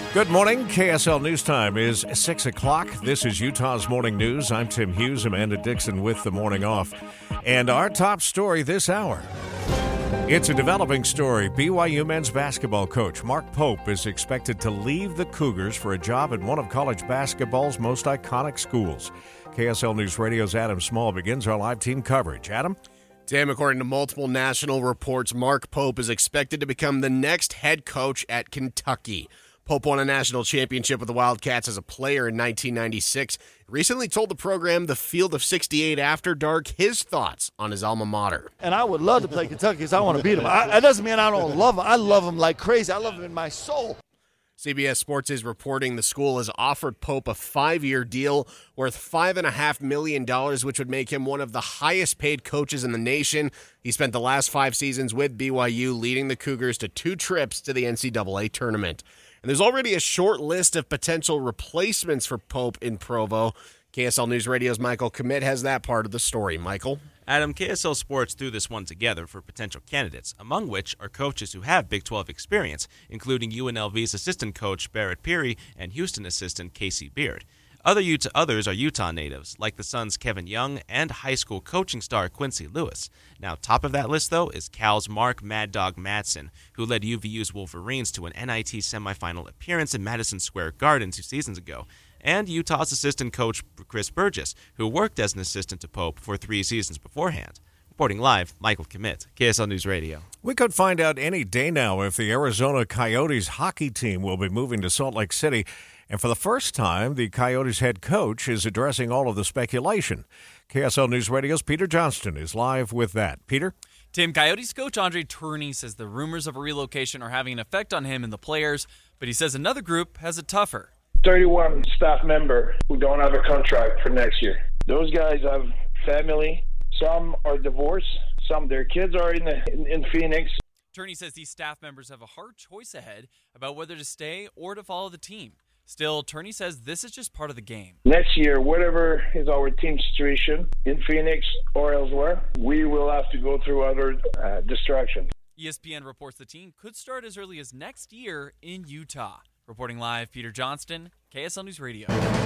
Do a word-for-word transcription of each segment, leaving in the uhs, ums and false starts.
Good morning. K S L News Time is six o'clock. This is Utah's Morning News. I'm Tim Hughes, Amanda Dixon with the morning off. And our top story this hour. It's a developing story. B Y U men's basketball coach Mark Pope is expected to leave the Cougars for a job at one of college basketball's most iconic schools. K S L News Radio's Adam Small begins our live team coverage. Adam? Tim, according to multiple national reports, Mark Pope is expected to become the next head coach at Kentucky. Pope won a national championship with the Wildcats as a player in nineteen ninety-six. Recently told the program The Field of sixty-eight After Dark his thoughts on his alma mater. And I would love to play Kentucky because I want to beat them. I, that doesn't mean I don't love them. I love them like crazy. I love them in my soul. C B S Sports is reporting the school has offered Pope a five-year deal worth five point five million dollars, which would make him one of the highest-paid coaches in the nation. He spent the last five seasons with B Y U, leading the Cougars to two trips to the N C double A tournament. And there's already a short list of potential replacements for Pope in Provo. K S L News Radio's Michael Commit has that part of the story. Michael? Adam, K S L Sports threw this one together for potential candidates, among which are coaches who have Big twelve experience, including U N L V's assistant coach Barrett Peary and Houston assistant Casey Beard. Other Utah, others are Utah natives, like the Suns' Kevin Young and high school coaching star Quincy Lewis. Now, top of that list, though, is Cal's Mark Mad Dog Madsen, who led U V U's Wolverines to an N I T semifinal appearance in Madison Square Garden two seasons ago, and Utah's assistant coach Chris Burgess, who worked as an assistant to Pope for three seasons beforehand. Reporting live, Michael Commit, K S L News Radio. We could find out any day now if the Arizona Coyotes hockey team will be moving to Salt Lake City. And for the first time, the Coyotes head coach is addressing all of the speculation. K S L News Radio's Peter Johnston is live with that. Peter? Tim, Coyotes coach Andre Tourigny says the rumors of a relocation are having an effect on him and the players, but he says another group has it tougher. thirty-one staff member who don't have a contract for next year. Those guys have family. Some are divorced. Some their kids are in the, in, in Phoenix. Tourigny says these staff members have a hard choice ahead about whether to stay or to follow the team. Still, Tourigny says this is just part of the game. Next year, whatever is our team situation in Phoenix or elsewhere, we will have to go through other uh, distractions. E S P N reports the team could start as early as next year in Utah. Reporting live, Peter Johnston, K S L News Radio.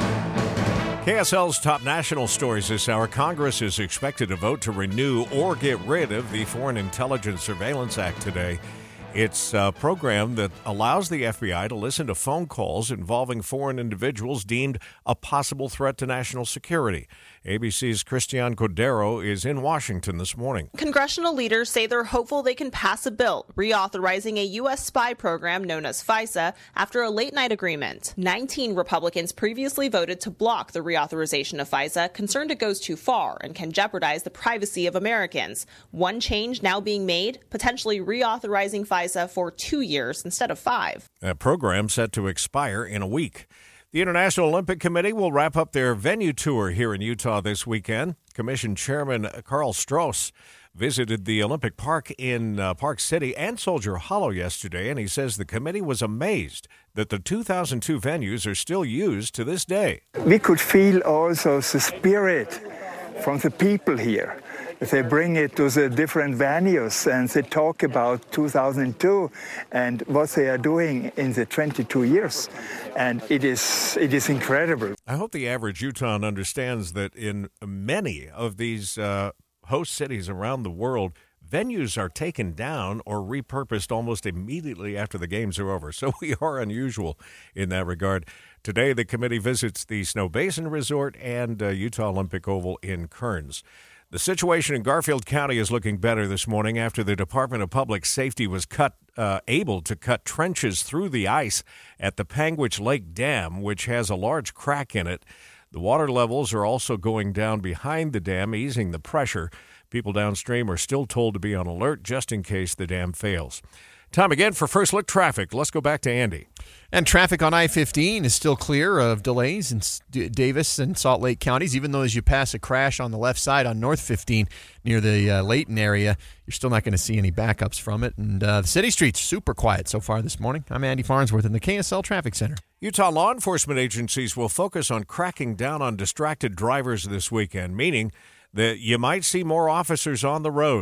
K S L's top national stories this hour. Congress is expected to vote to renew or get rid of the Foreign Intelligence Surveillance Act today. It's a program that allows the F B I to listen to phone calls involving foreign individuals deemed a possible threat to national security. A B C's Christiane Cordero is in Washington this morning. Congressional leaders say they're hopeful they can pass a bill reauthorizing a U S spy program known as FISA after a late-night agreement. nineteen Republicans previously voted to block the reauthorization of FISA, concerned it goes too far and can jeopardize the privacy of Americans. One change now being made, potentially reauthorizing FISA for two years instead of five. A program set to expire in a week. The International Olympic Committee will wrap up their venue tour here in Utah this weekend. Commission Chairman Carl Strauss visited the Olympic Park in uh, Park City and Soldier Hollow yesterday, and he says the committee was amazed that the two thousand two venues are still used to this day. We could feel also the spirit from the people here. They bring it to the different venues and they talk about two thousand two and what they are doing in the twenty-two years. And it is it is incredible. I hope the average Utahn understands that in many of these uh, host cities around the world, venues are taken down or repurposed almost immediately after the games are over. So we are unusual in that regard. Today, the committee visits the Snow Basin Resort and uh, Utah Olympic Oval in Kearns. The situation in Garfield County is looking better this morning after the Department of Public Safety was cut, uh, able to cut trenches through the ice at the Panguitch Lake Dam, which has a large crack in it. The water levels are also going down behind the dam, easing the pressure. People downstream are still told to be on alert just in case the dam fails. Time again for First Look Traffic. Let's go back to Andy. And traffic on I fifteen is still clear of delays in D- Davis and Salt Lake counties, even though as you pass a crash on the left side on North fifteen near the uh, Layton area, you're still not going to see any backups from it. And uh, the city streets super quiet so far this morning. I'm Andy Farnsworth in the K S L Traffic Center. Utah law enforcement agencies will focus on cracking down on distracted drivers this weekend, meaning that you might see more officers on the roads.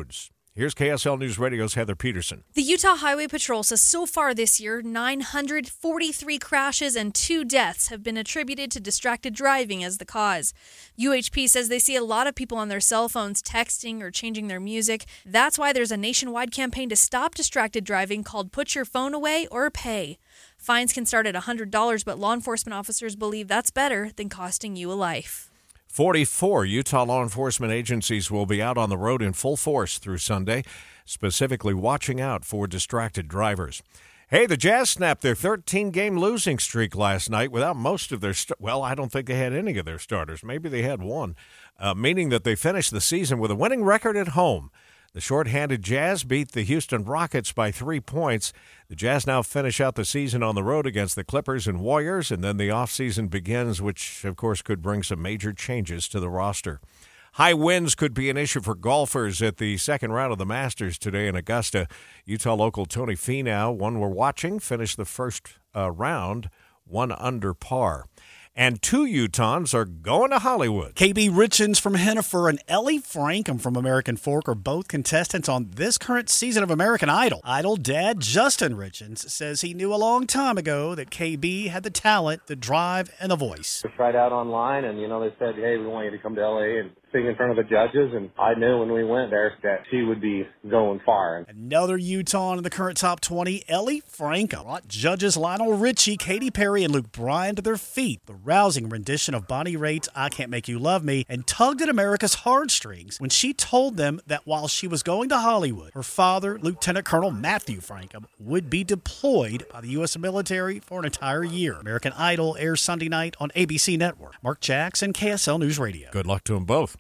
Here's K S L News Radio's Heather Peterson. The Utah Highway Patrol says so far this year, nine hundred forty-three crashes and two deaths have been attributed to distracted driving as the cause. U H P says they see a lot of people on their cell phones texting or changing their music. That's why there's a nationwide campaign to stop distracted driving called Put Your Phone Away or Pay. Fines can start at one hundred dollars, but law enforcement officers believe that's better than costing you a life. forty-four Utah law enforcement agencies will be out on the road in full force through Sunday, specifically watching out for distracted drivers. Hey, the Jazz snapped their thirteen-game losing streak last night without most of their st- – well, I don't think they had any of their starters. Maybe they had one, uh, meaning that they finished the season with a winning record at home. The short-handed Jazz beat the Houston Rockets by three points. The Jazz now finish out the season on the road against the Clippers and Warriors, and then the offseason begins, which, of course, could bring some major changes to the roster. High winds could be an issue for golfers at the second round of the Masters today in Augusta. Utah local Tony Finau, one we're watching, finished the first uh, round one under par. And two Utahns are going to Hollywood. K B Richens from Hennifer and Ellie Frankham from American Fork are both contestants on this current season of American Idol. Idol dad Justin Richens says he knew a long time ago that K B had the talent, the drive, and the voice. We tried out online, and, you know, they said, hey, we want you to come to L A and sing in front of the judges, and I knew when we went there that she would be going far. Another Utah in the current top twenty, Ellie Frankham, brought judges Lionel Richie, Katy Perry, and Luke Bryan to their feet. The rousing rendition of Bonnie Raitt's I Can't Make You Love Me and tugged at America's heartstrings when she told them that while she was going to Hollywood, her father, Lieutenant Colonel Matthew Frankham, would be deployed by the U S military for an entire year. American Idol airs Sunday night on A B C Network. Mark Jackson, K S L News Radio. Good luck to them both.